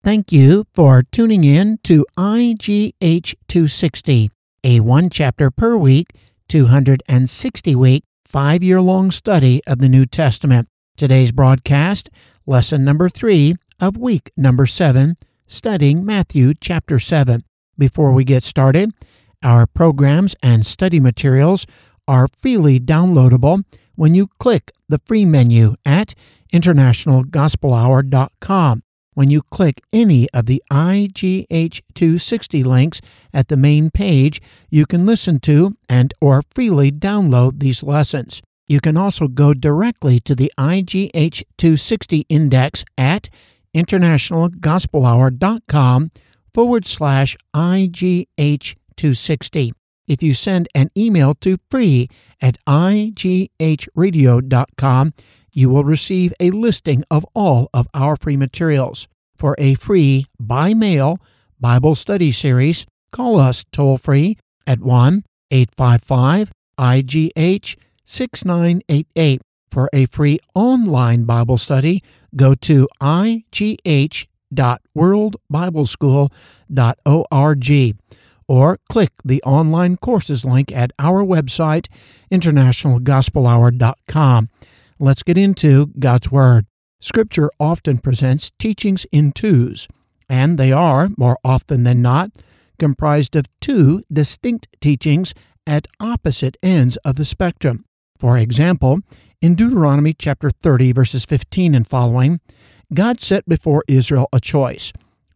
Thank you for tuning in to IGH 260, a one chapter per week, 260-week, 5-year-long study of the New Testament. Today's broadcast, lesson number 3 of week number 7, studying Matthew chapter 7. Before we get started, our programs and study materials are freely downloadable when you click the free menu at internationalgospelhour.com. When you click any of the IGH 260 links at the main page, you can listen to and or freely download these lessons. You can also go directly to the IGH 260 index at internationalgospelhour.com/IGH 260. If you send an email to free@ighradio.com, you will receive a listing of all of our free materials. For a free by-mail Bible study series, call us toll-free at 1-855-IGH-6988. For a free online Bible study, go to igh.worldbibleschool.org or click the online courses link at our website, internationalgospelhour.com. Let's get into God's Word. Scripture often presents teachings in twos, and they are, more often than not, comprised of two distinct teachings at opposite ends of the spectrum. For example, in Deuteronomy chapter 30, verses 15 and following, God set before Israel a choice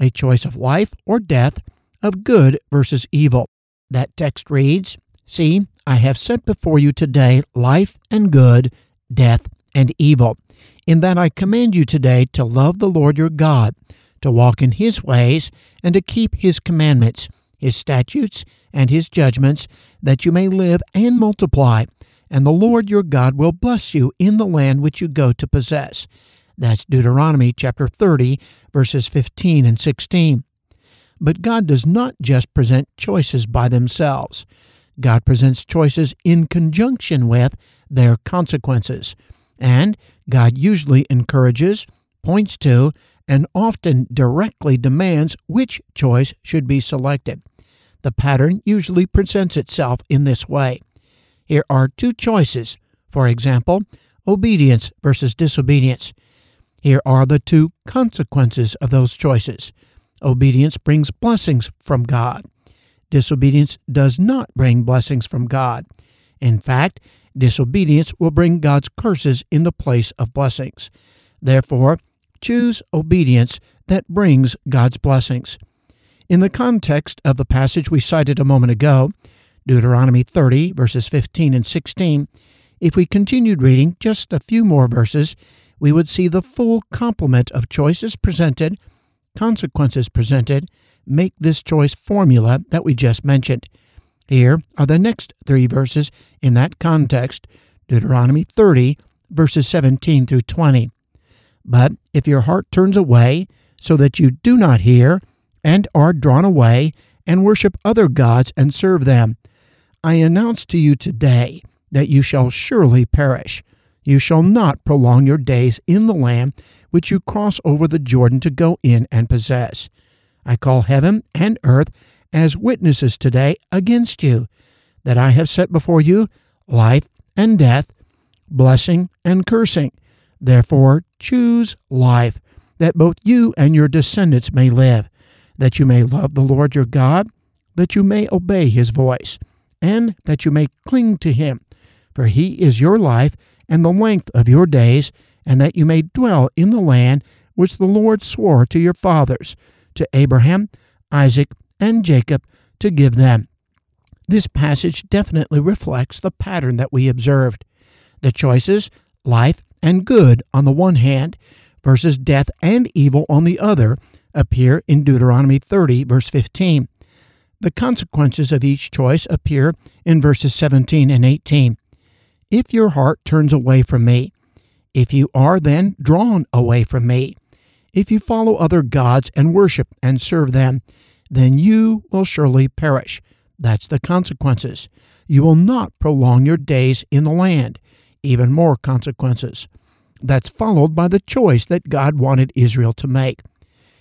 of life or death, of good versus evil. That text reads, "See, I have set before you today life and good, death and evil. In that I command you today to love the Lord your God, to walk in His ways, and to keep His commandments, His statutes, and His judgments, that you may live and multiply, and the Lord your God will bless you in the land which you go to possess." That's Deuteronomy chapter 30, verses 15 and 16. But God does not just present choices by themselves. God presents choices in conjunction with their consequences. And God usually encourages, points to, and often directly demands which choice should be selected. The pattern usually presents itself in this way. Here are two choices. For example, obedience versus disobedience. Here are the two consequences of those choices. Obedience brings blessings from God. Disobedience does not bring blessings from God. In fact, disobedience will bring God's curses in the place of blessings. Therefore, choose obedience that brings God's blessings. In the context of the passage we cited a moment ago, Deuteronomy 30, verses 15 and 16, if we continued reading just a few more verses, we would see the full complement of choices presented, consequences presented, make this choice formula that we just mentioned. Here are the next 3 verses in that context, Deuteronomy 30, verses 17 through 20. "But if your heart turns away, so that you do not hear, and are drawn away, and worship other gods and serve them, I announce to you today that you shall surely perish. You shall not prolong your days in the land which you cross over the Jordan to go in and possess. I call heaven and earth as witnesses today against you, that I have set before you life and death, blessing and cursing. Therefore choose life, that both you and your descendants may live, that you may love the Lord your God, that you may obey His voice, and that you may cling to Him, for He is your life and the length of your days, and that you may dwell in the land which the Lord swore to your fathers, to Abraham, Isaac, and Jacob, to give them." This passage definitely reflects the pattern that we observed. The choices, life and good on the one hand, versus death and evil on the other, appear in Deuteronomy 30, verse 15. The consequences of each choice appear in verses 17 and 18. "If your heart turns away from me, if you are then drawn away from me, if you follow other gods and worship and serve them, then you will surely perish." That's the consequences. You will not prolong your days in the land. Even more consequences. That's followed by the choice that God wanted Israel to make.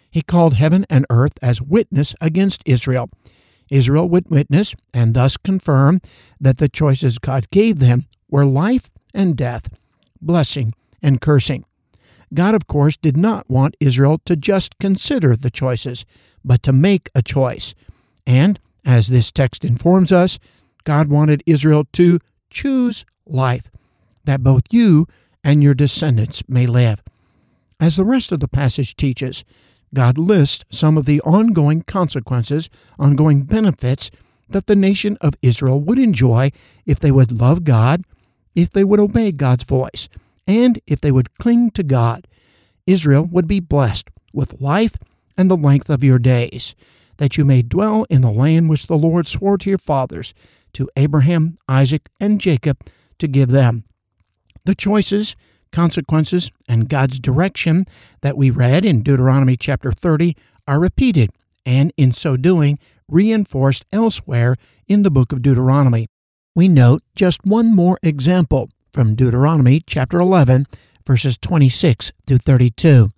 He called heaven and earth as witness against Israel. Israel would witness and thus confirm that the choices God gave them were life and death, blessing and cursing. God, of course, did not want Israel to just consider the choices, but to make a choice. And, as this text informs us, God wanted Israel to choose life, that both you and your descendants may live. As the rest of the passage teaches, God lists some of the ongoing consequences, ongoing benefits that the nation of Israel would enjoy if they would love God, if they would obey God's voice, and if they would cling to God. Israel would be blessed with life and the length of your days, that you may dwell in the land which the Lord swore to your fathers, to Abraham, Isaac, and Jacob, to give them. The choices, consequences, and God's direction that we read in Deuteronomy chapter 30 are repeated, and in so doing, reinforced elsewhere in the book of Deuteronomy. We note just one more example from Deuteronomy chapter 11, verses 26 through 32.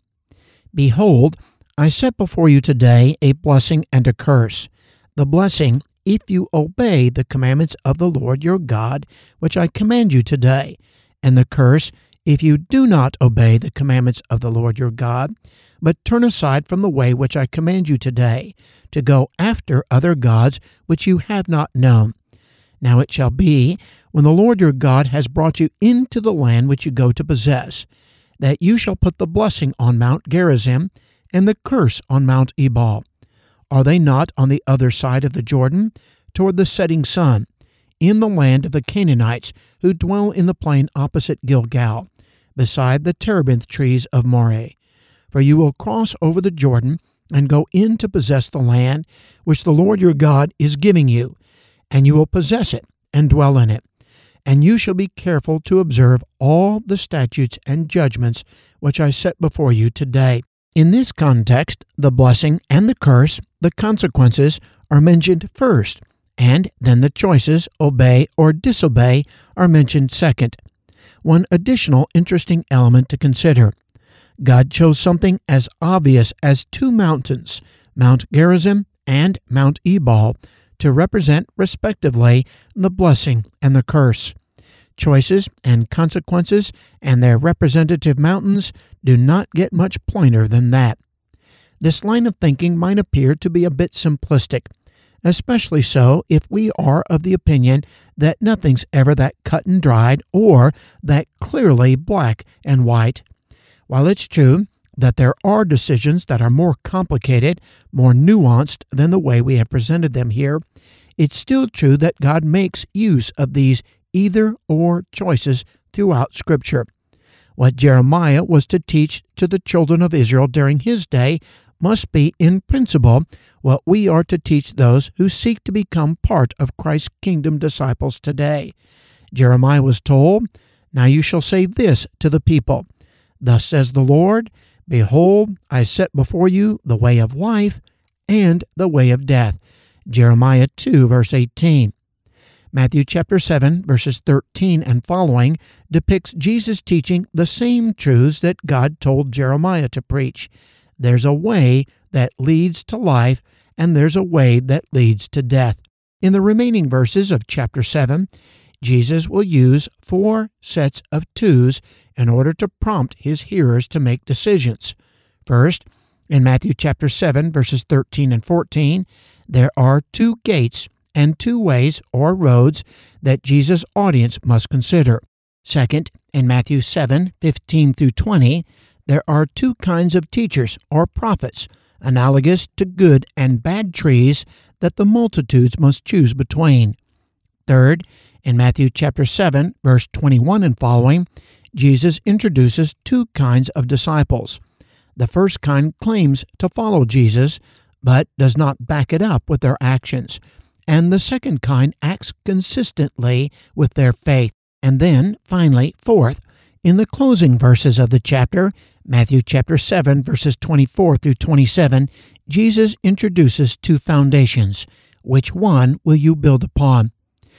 Behold, I set before you today a blessing and a curse. The blessing, if you obey the commandments of the Lord your God, which I command you today, and the curse, if you do not obey the commandments of the Lord your God, but turn aside from the way which I command you today, to go after other gods which you have not known. Now it shall be, when the Lord your God has brought you into the land which you go to possess, that you shall put the blessing on Mount Gerizim, and the curse on Mount Ebal. Are they not on the other side of the Jordan, toward the setting sun, in the land of the Canaanites, who dwell in the plain opposite Gilgal, beside the terebinth trees of Moreh? For you will cross over the Jordan, and go in to possess the land which the Lord your God is giving you, and you will possess it, and dwell in it. And you shall be careful to observe all the statutes and judgments which I set before you today. In this context, the blessing and the curse, the consequences, are mentioned first, and then the choices, obey or disobey, are mentioned second. One additional interesting element to consider. God chose something as obvious as two mountains, Mount Gerizim and Mount Ebal, to represent, respectively, the blessing and the curse. Choices and consequences and their representative mountains do not get much plainer than that. This line of thinking might appear to be a bit simplistic, especially so if we are of the opinion that nothing's ever that cut and dried or that clearly black and white. While it's true that there are decisions that are more complicated, more nuanced than the way we have presented them here, it's still true that God makes use of these either-or choices throughout Scripture. What Jeremiah was to teach to the children of Israel during his day must be, in principle, what we are to teach those who seek to become part of Christ's kingdom disciples today. Jeremiah was told, "Now you shall say this to the people, Thus says the Lord, Behold, I set before you the way of life and the way of death." Jeremiah 2, verse 18. Matthew chapter 7, verses 13 and following depicts Jesus teaching the same truths that God told Jeremiah to preach. There's a way that leads to life, and there's a way that leads to death. In the remaining verses of chapter 7, Jesus will use 4 sets of twos in order to prompt his hearers to make decisions. First, in Matthew chapter 7, verses 13 and 14, there are 2 gates and 2 ways or roads that Jesus' audience must consider. Second, in Matthew 7, 15 through 20, there are 2 kinds of teachers or prophets, analogous to good and bad trees that the multitudes must choose between. Third, in Matthew chapter 7, verse 21 and following, Jesus introduces 2 kinds of disciples. The first kind claims to follow Jesus, but does not back it up with their actions. And the second kind acts consistently with their faith. And then, finally, fourth, in the closing verses of the chapter, Matthew chapter 7, verses 24 through 27, Jesus introduces 2 foundations. Which one will you build upon?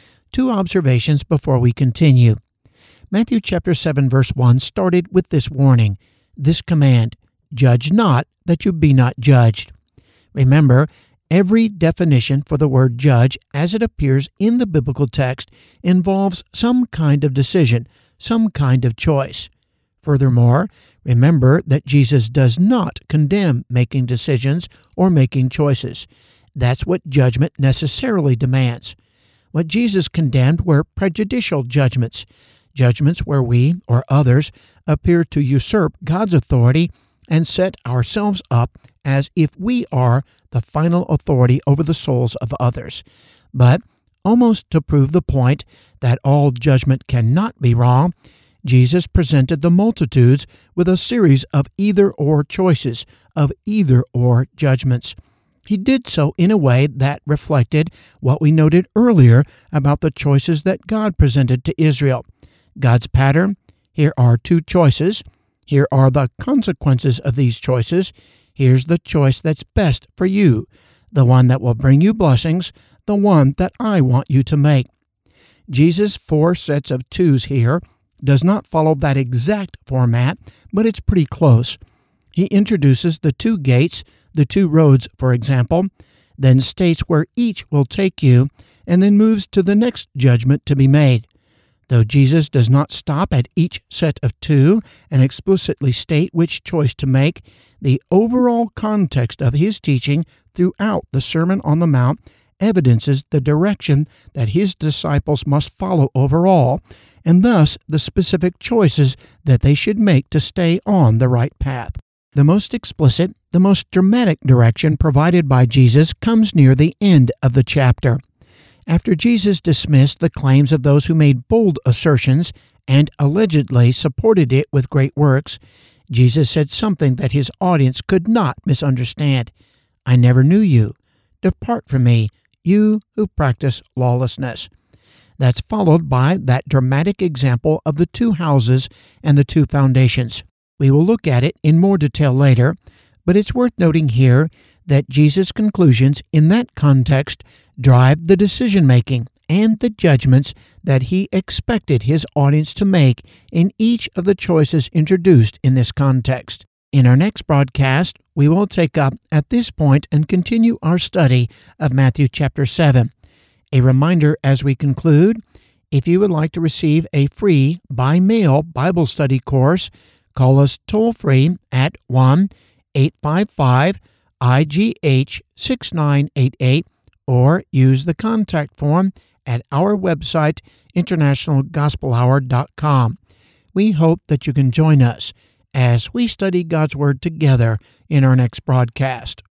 2 observations before we continue. Matthew chapter 7, verse 1 started with this warning, this command, judge not, that you be not judged. Remember, every definition for the word judge as it appears in the biblical text involves some kind of decision, some kind of choice. Furthermore, remember that Jesus does not condemn making decisions or making choices. That's what judgment necessarily demands. What Jesus condemned were prejudicial judgments, judgments where we or others appear to usurp God's authority and set ourselves up as if we are the final authority over the souls of others. But, almost to prove the point that all judgment cannot be wrong, Jesus presented the multitudes with a series of either-or choices, of either-or judgments. He did so in a way that reflected what we noted earlier about the choices that God presented to Israel. God's pattern: here are two choices. Here are the consequences of these choices. Here's the choice that's best for you, the one that will bring you blessings, the one that I want you to make. Jesus' 4 sets of twos here does not follow that exact format, but it's pretty close. He introduces the 2 gates, the 2 roads, for example, then states where each will take you, and then moves to the next judgment to be made. Though Jesus does not stop at each set of 2 and explicitly state which choice to make, the overall context of his teaching throughout the Sermon on the Mount evidences the direction that his disciples must follow overall, and thus the specific choices that they should make to stay on the right path. The most explicit, the most dramatic direction provided by Jesus comes near the end of the chapter. After Jesus dismissed the claims of those who made bold assertions and allegedly supported it with great works, Jesus said something that his audience could not misunderstand. "I never knew you. Depart from me, you who practice lawlessness." That's followed by that dramatic example of the 2 houses and the 2 foundations. We will look at it in more detail later, but it's worth noting here that Jesus' conclusions in that context drive the decision-making and the judgments that he expected his audience to make in each of the choices introduced in this context. In our next broadcast, we will take up at this point and continue our study of Matthew chapter 7. A reminder as we conclude, if you would like to receive a free by-mail Bible study course, call us toll-free at 1-855-IGH-6988 or use the contact form at our website, internationalgospelhour.com. We hope that you can join us as we study God's Word together in our next broadcast.